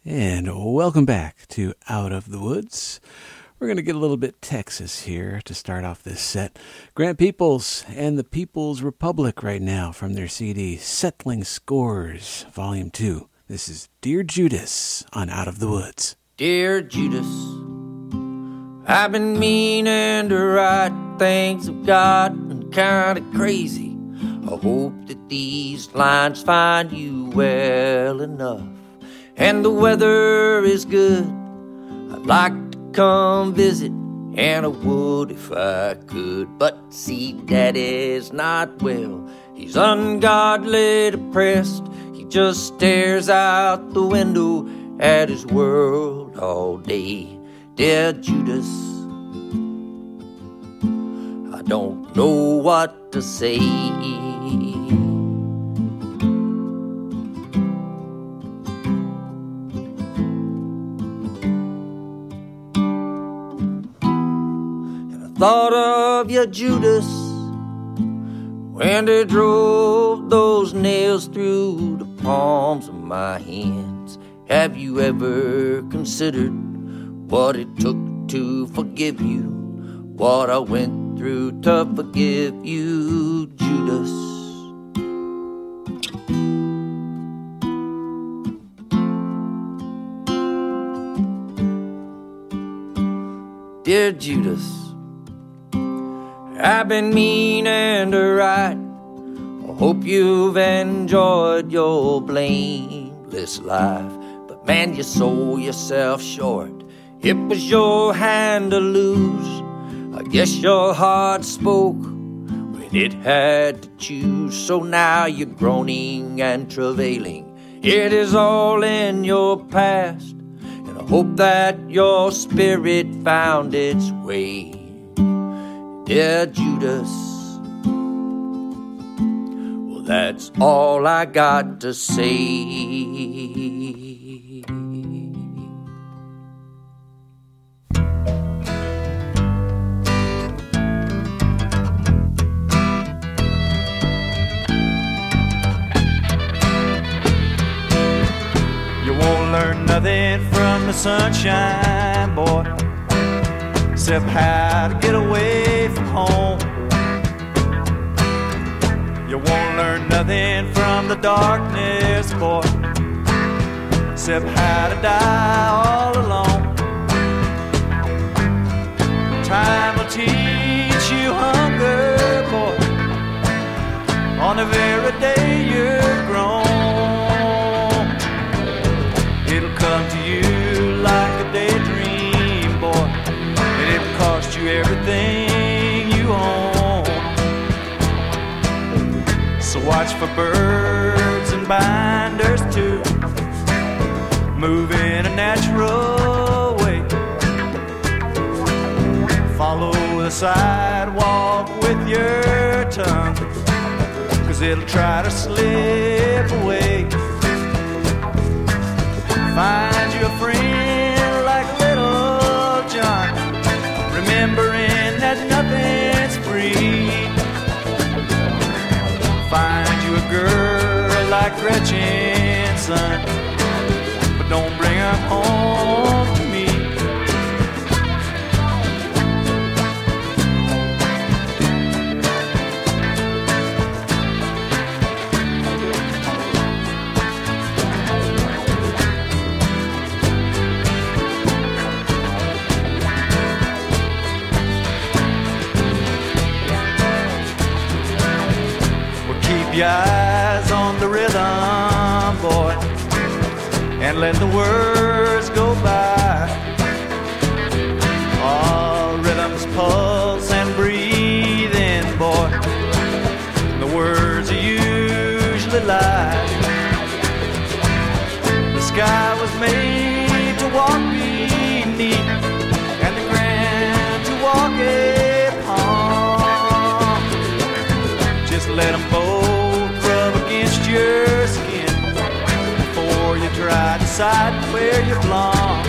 And welcome back to Out of the Woods. We're going to get a little bit Texas here to start off this set. Grant Peoples and the People's Republic right now from their CD Settling Scores, Volume 2. This is Dear Judas on Out of the Woods. Dear Judas, I've been meaning to write things I've gotten kind of crazy. I hope that these lines find you well enough. And the weather is good. I'd like to come visit, and I would if I could. But see, Daddy's not well. He's ungodly depressed. He just stares out the window at his world all day. Dear Judas, I don't know what to say. Thought of you, Judas, when they drove those nails through the palms of my hands. Have you ever considered what it took to forgive you? What I went through to forgive you, Judas? Dear Judas, I've been meaning to write. I hope you've enjoyed your blameless life. But man, you sold yourself short. It was your hand to lose. I guess your heart spoke when it had to choose. So now you're groaning and travailing. It is all in your past. And I hope that your spirit found its way. Dear Judas, well, that's all I got to say. You won't learn nothing from the sunshine, boy, except how to get away from home. You won't learn nothing from the darkness, boy, except how to die all alone. Time will teach you hunger, boy, on the very day you're grown. It'll come to you like a daydream, boy, and it'll cost you everything you own. So watch for birds and binders too, move in a natural way. Follow the sidewalk with your tongue, 'cause it'll try to slip away. Find you a friend like Little John, remembering that nothing's free. Find you a girl like Gretchen, son, but don't bring her home to me. Keep your eyes on the rhythm, boy, and let the words go by. All rhythms pulse and breathe in, boy. The words are usually lie. The sky was made to walk beneath, and the ground to walk upon. Just let them both rub against your skin before you try to decide where you belong.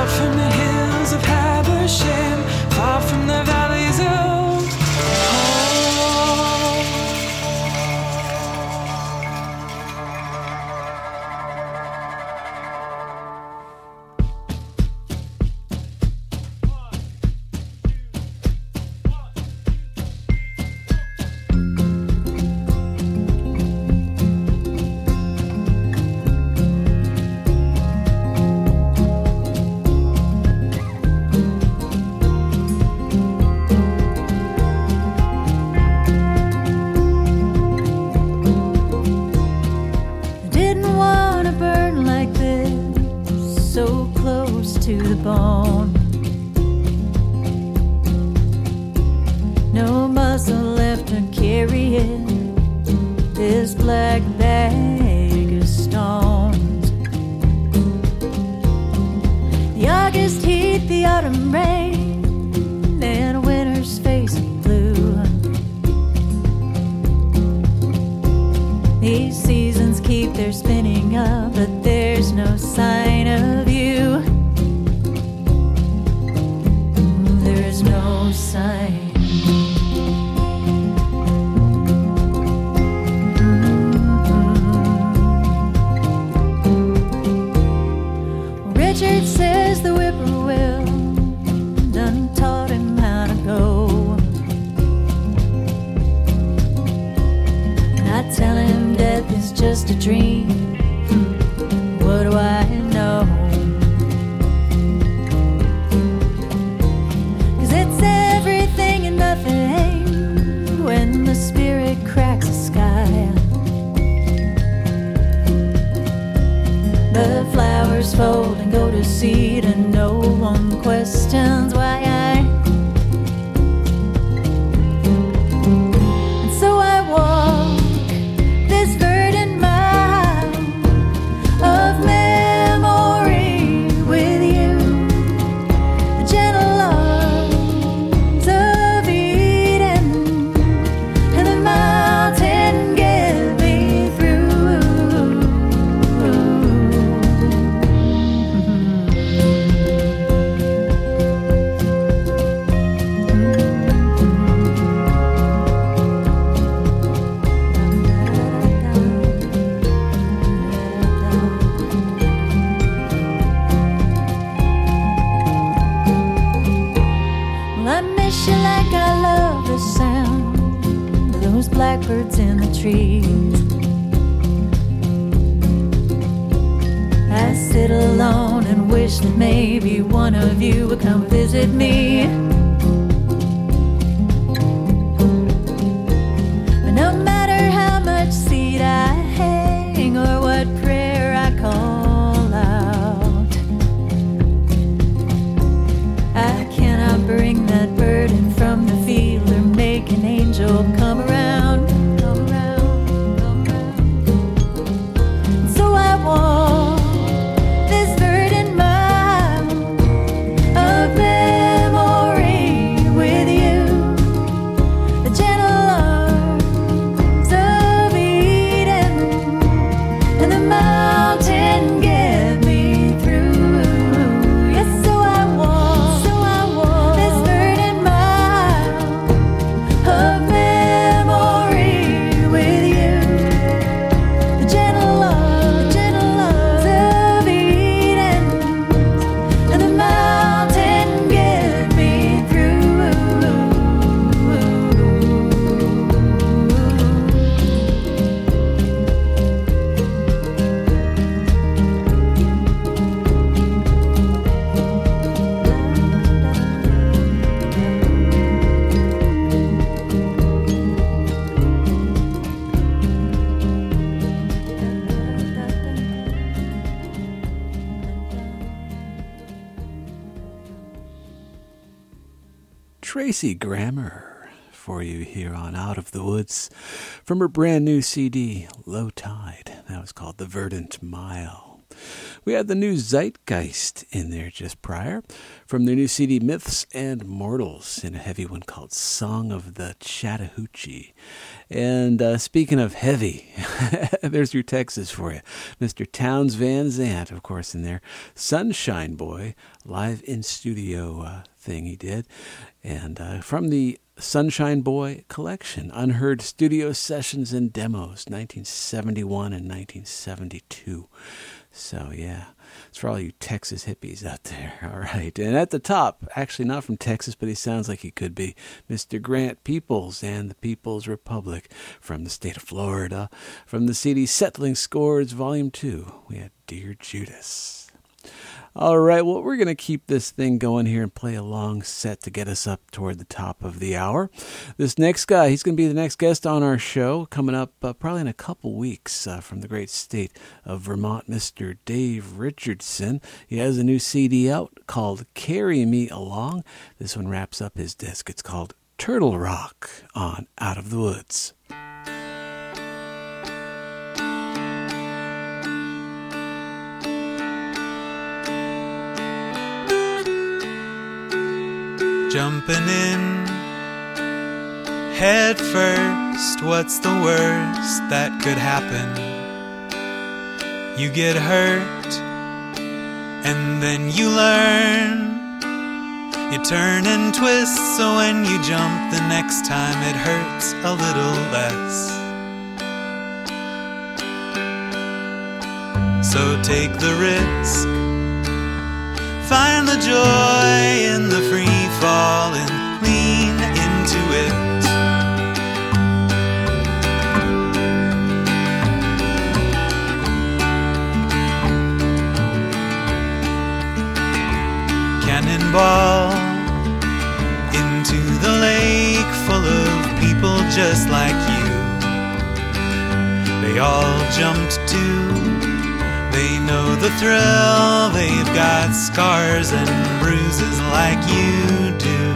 from the hills of Habersham, far from the valleys of Tracy Grammer for you here on Out of the Woods from her brand new CD, Low Tide. That was called The Verdant Mile. We had the new Zeitgeist in there just prior from their new CD Myths and Mortals in a heavy one called Song of the Chattahoochee. And speaking of heavy, there's your Texas for you. Mr. Townes Van Zandt, of course, in there. Sunshine Boy, live in studio thing he did. And from the Sunshine Boy collection, Unheard Studio Sessions and Demos, 1971 and 1972. So, yeah, it's for all you Texas hippies out there. All right. And at the top, actually not from Texas, but he sounds like he could be, Mr. Grant Peoples and the People's Republic from the state of Florida. From the CD Settling Scores, Volume 2, we had Dear Judas. All right, well, we're going to keep this thing going here and play a long set to get us up toward the top of the hour. This next guy, he's going to be the next guest on our show, coming up probably in a couple weeks from the great state of Vermont, Mr. Dave Richardson. He has a new CD out called Carry Me Along. This one wraps up his disc. It's called Turtle Rock on Out of the Woods. Jumping in head first, what's the worst that could happen? You get hurt, and then you learn. You turn and twist, so when you jump the next time it hurts a little less. So take the risk, find the joy in the free fall and lean into it. Cannonball into the lake full of people just like you. They all jumped too. They know the thrill, they've got scars and bruises like you do.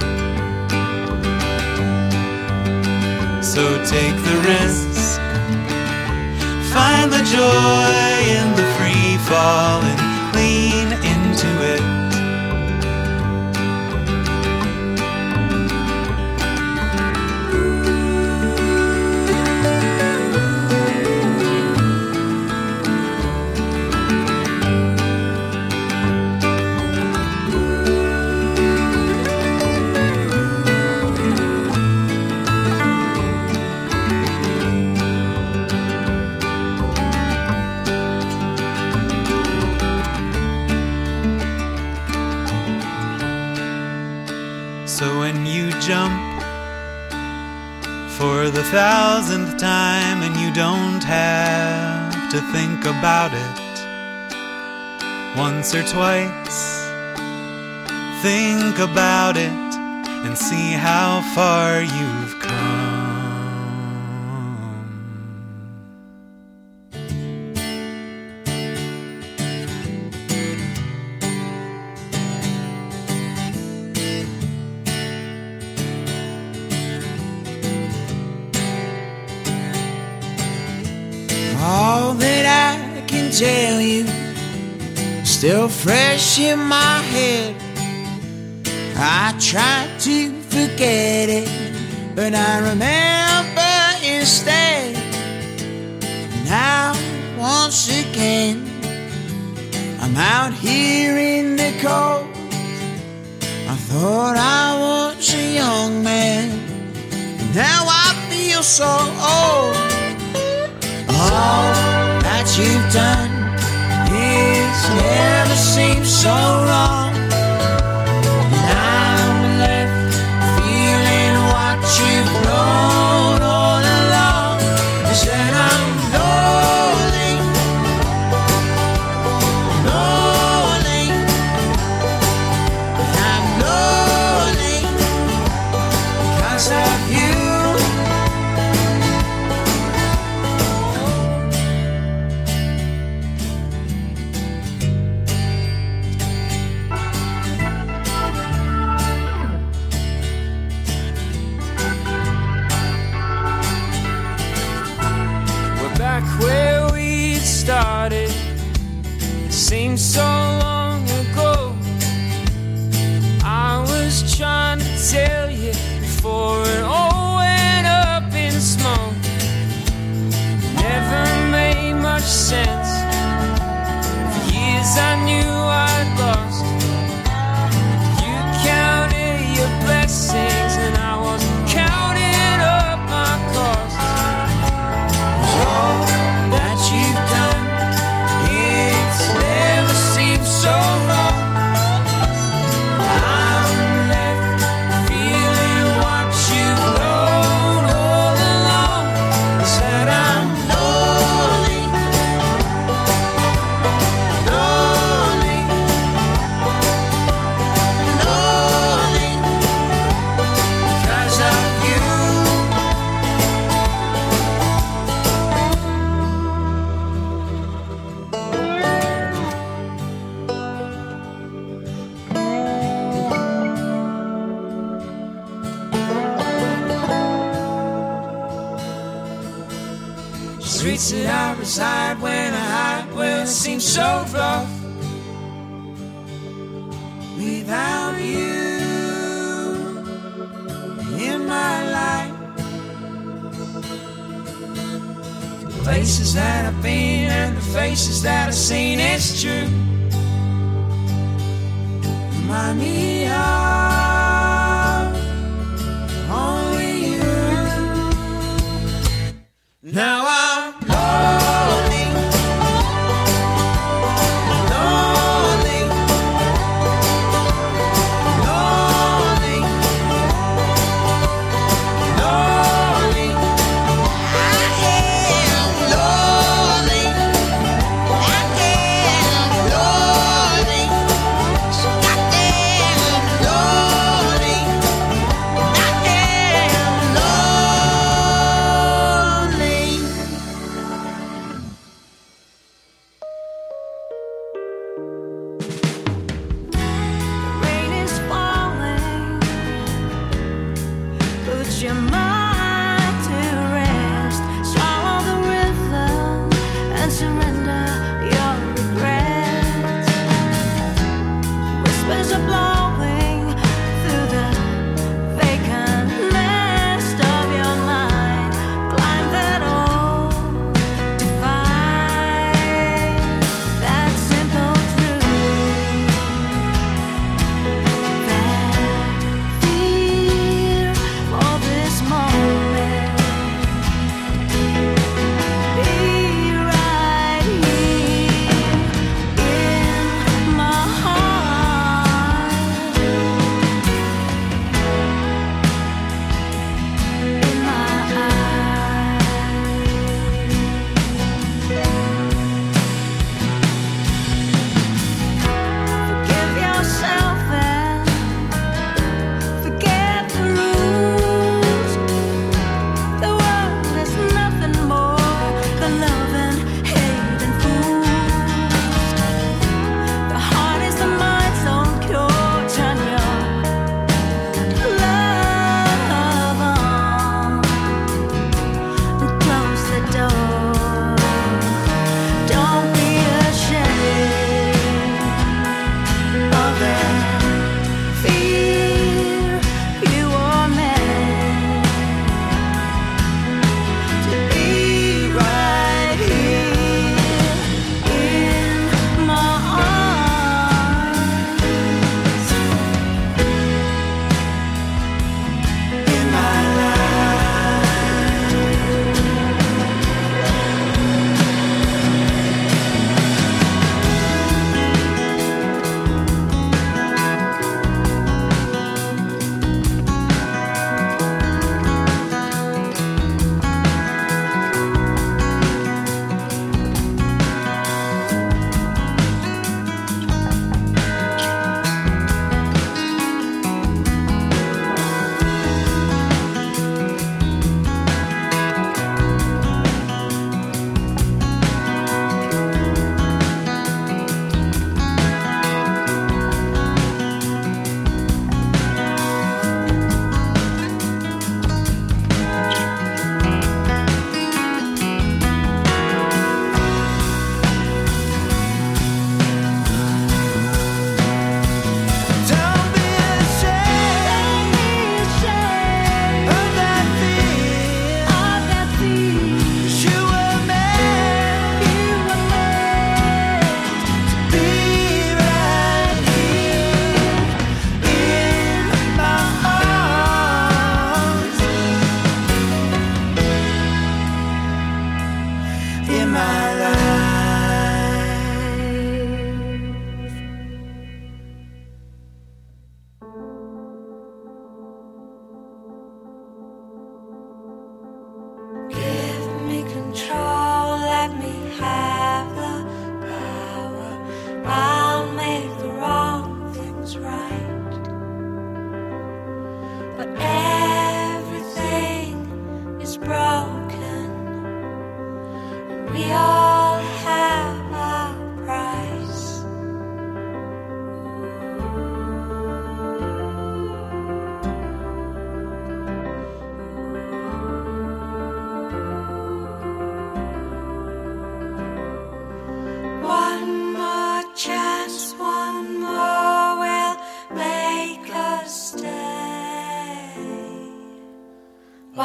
So take the risk, find the joy in the free fall and lean into it. Jump for the 1,000th time and you don't have to think about it once or twice. Think about it and see how far you've come. All that I can tell you, still fresh in my head. I tried to forget it, but I remember instead. Now, once again, I'm out here in the cold. I thought I was a young man, now I feel so old. All that you've done is never seemed so wrong, and I'm left feeling what you've known all along. Is that I'm lonely, lonely, I'm lonely because of you. streets that I reside when I hide. Well, it seems so rough without you in my life. The places that I've been and the faces that I've seen, it's true. Remind me of only you. Now I'm lonely, lonely, lonely, lonely. I am lonely, I am lonely, so goddamn lonely, I am lonely. Rain is falling. Put your mind to rest. Swallow the rhythm and surrender your regrets. Whispers are blowing through the vacant nest of your mind. Climb that old divide. That simple truth. That fear for this moment. Be right here in my heart.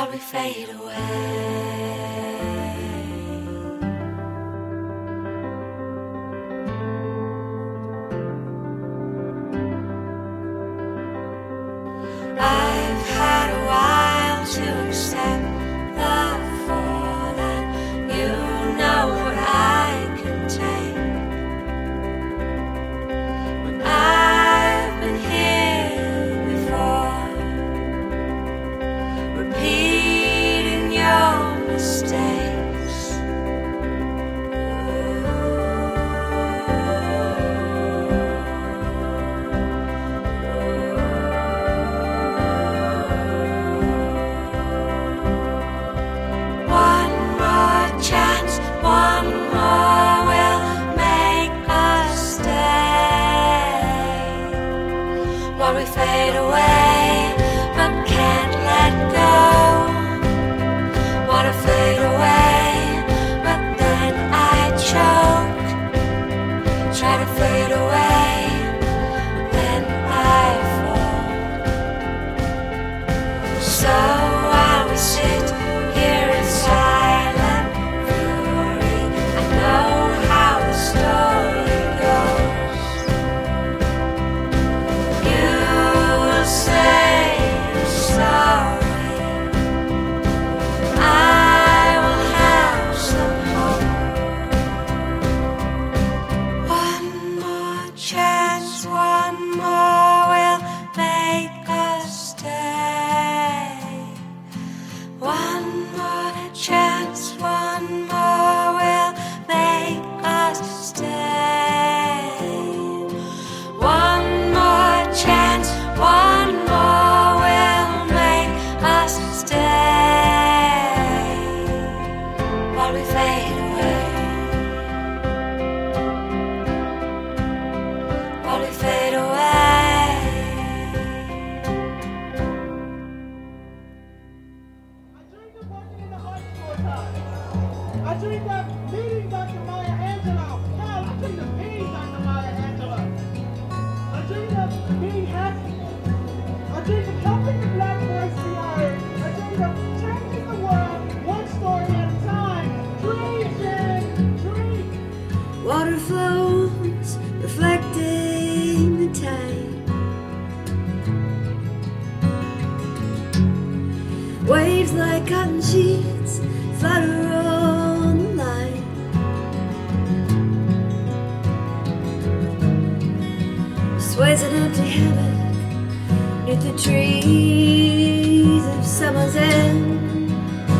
while we fade away. I've had a while to accept the fall, and you know what I can take. But I've been here before, repeating your mistakes. One more chance, one more will make us stay. While we fade away, but can't let go. Wanna fade away, but then I choke. Try to fade away, then I fall. So while we sit here in silent fury, I know how the story goes. You'll say you're sorry. I will have some hope. One more chance, one more will make us stay. One more chance, one more will make us stay. One more chance, one more will make us stay. While we fade away, while we fade away. I dreamed of meeting Dr. Maya Angelou. Hell, I dreamed of being Dr. Maya Angelou. I dreamed of being happy. I dreamed of helping the black voice be heard. I dreamed of changing the world one story at a time. Dream, Jen, dream. Water flows, reflecting the tide. Waves like cotton sheets flutter on the line. Sways an empty hammock neath the trees of summer's end.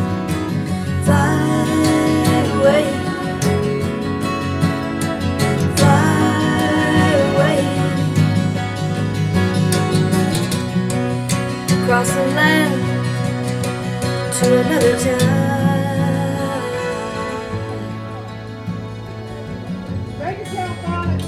Fly away, fly away, across the land to another time. Bank account balance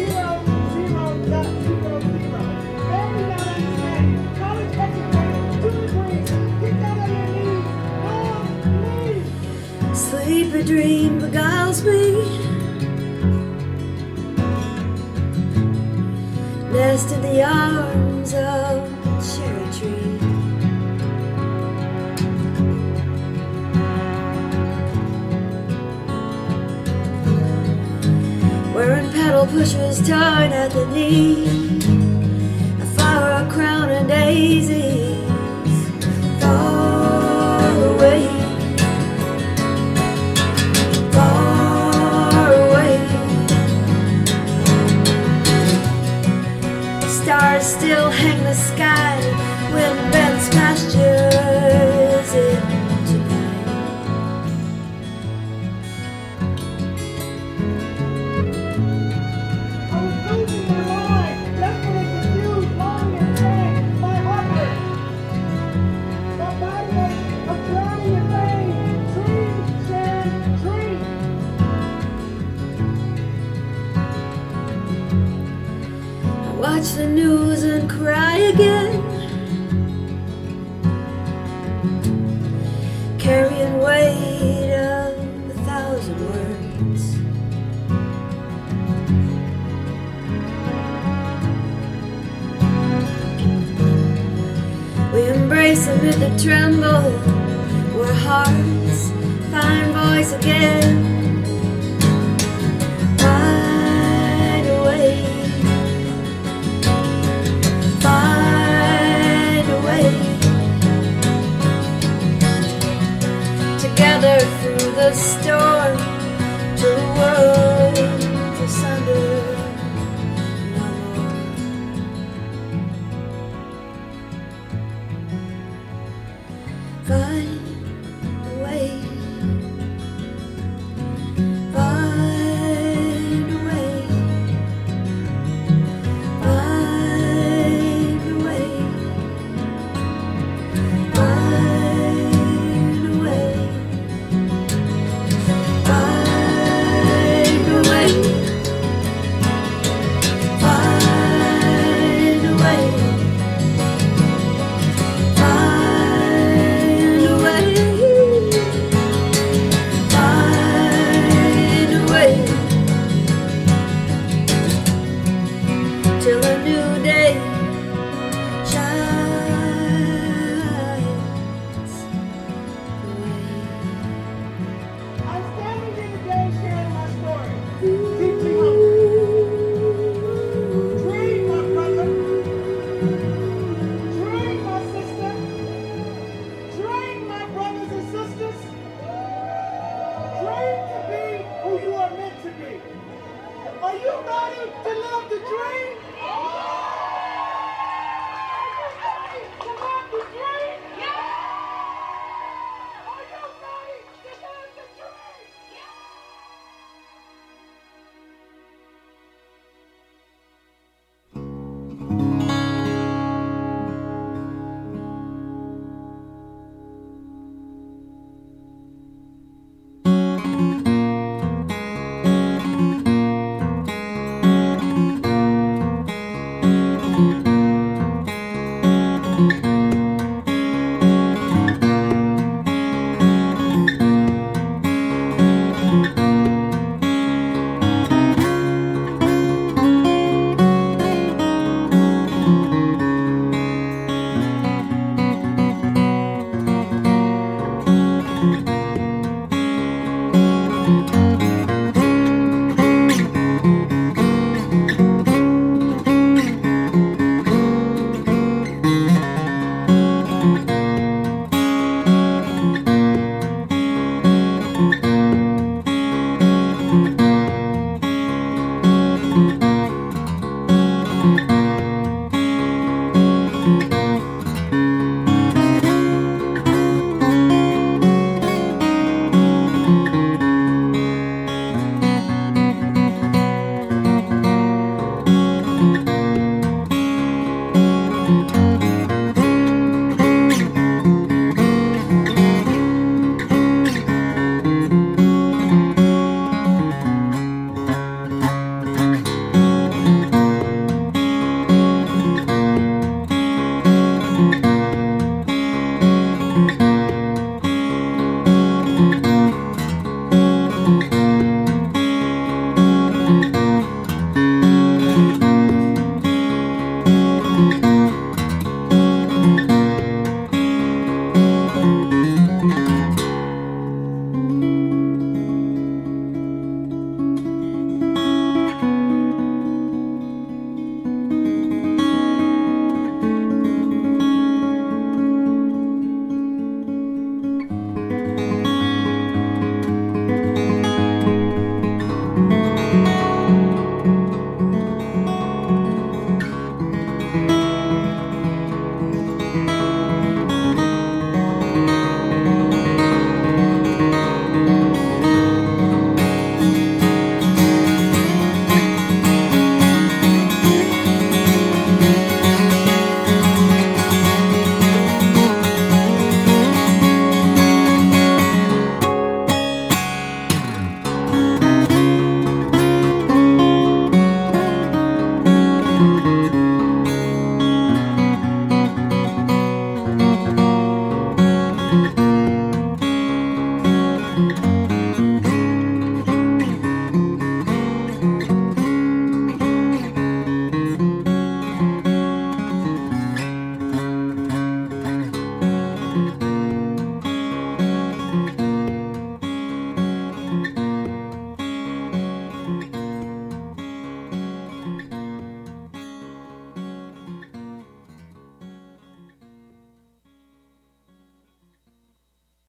0.00.00. Family not understanding. College educated, 2 degrees. Get down on your knees. No, please. Sleep a dream beguiles me. Nest in the arms of a cherry tree. Wearing paddle pushers torn at the knee. A flower, a crown, and daisies. Far away, far away. Stars still hang the sky when Ben's pastures into night. I was losing my mind, desperate and confused, long and vain. My heart hurt. My body ache, I'm drowning in pain. Dream, Jen, dream. I watch the news and cry again, carrying weight of 1,000 words. We embrace amid the tremble our hearts find voice again.